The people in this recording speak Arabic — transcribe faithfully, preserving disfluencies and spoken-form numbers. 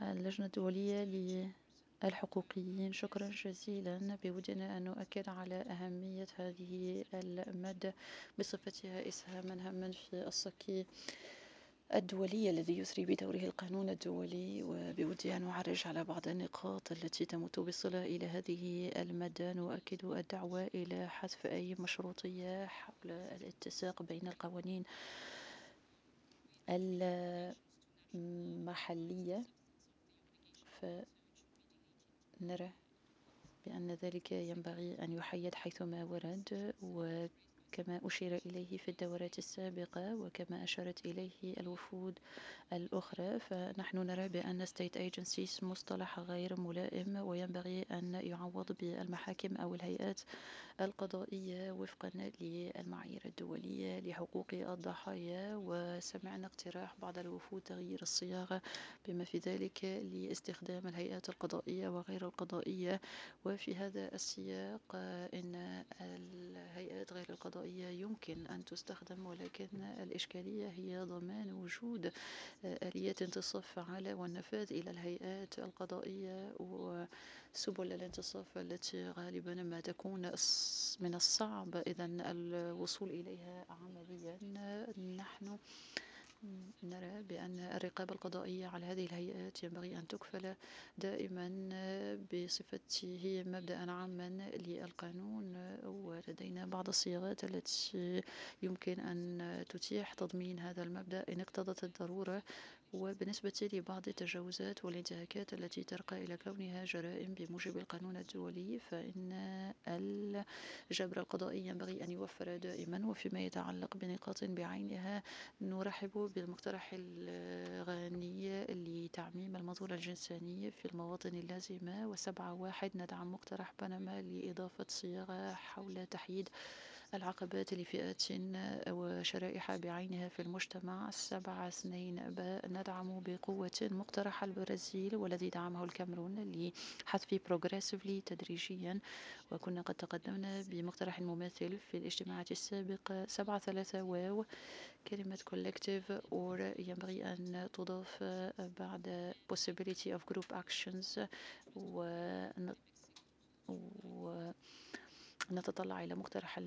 اللجنة الدولية للحقوقيين. شكرا جزيلا. بودنا أن نؤكد على أهمية هذه المادة بصفتها إسهاما هاما في الصك الدولي الذي يسري بدوره القانون الدولي. وبودي أن أعرج على بعض النقاط التي تمت بصلة إلى هذه المادة. نؤكد الدعوة إلى حذف أي مشروطية حول الاتساق بين القوانين المحلية، فنرى بأن ذلك ينبغي أن يحيد حيثما ورد، وكما أشير إليه في الدورات السابقة وكما أشارت إليه الوفود الأخرى، فنحن نرى بأن state agencies مصطلح غير ملائم، وينبغي أن يعوض بالمحاكم أو الهيئات القضائية وفقا للمعايير الدولية لحقوق الضحايا. وسمعنا اقتراح بعض الوفود تغيير الصياغة بما في ذلك لاستخدام الهيئات القضائية وغير القضائية. وفي هذا السياق إن الهيئات غير القضائية يمكن أن تستخدم، ولكن الإشكالية هي ضمان وجود آلية انتصاف فعالة والنفاذ إلى الهيئات القضائية وسبل الانتصاف التي غالبا ما تكون من الصعب إذن الوصول إليها عمليا. نحن نرى بأن الرقابة القضائية على هذه الهيئات ينبغي أن تكفل دائما بصفته مبدأ عاما للقانون، ولدينا بعض الصياغات التي يمكن أن تتيح تضمين هذا المبدأ إن اقتضت الضرورة. وبالنسبة لبعض التجاوزات والانتهاكات التي ترقى إلى كونها جرائم بموجب القانون الدولي، فإن الجبر القضائي ينبغي أن يوفر دائما. وفيما يتعلق بنقاط بعينها نرحب بالمقترح الغني لتعميم المنظور الجنساني في المواطن اللازمة. وسبعة واحد ندعم مقترح بنما لإضافة صياغة حول تحييد العقبات لفئات وشرائح بعينها في المجتمع. سبعة اثنين ندعم بقوة مقترح البرازيل والذي دعمه الكاميرون لحذف progressively تدريجيا، وكنا قد تقدمنا بمقترح مماثل في الاجتماعات السابقة. سبعة ثلاثة واو كلمة collective or ينبغي أن تضاف بعد possibility of group actions، ونتطلع إلى مقترح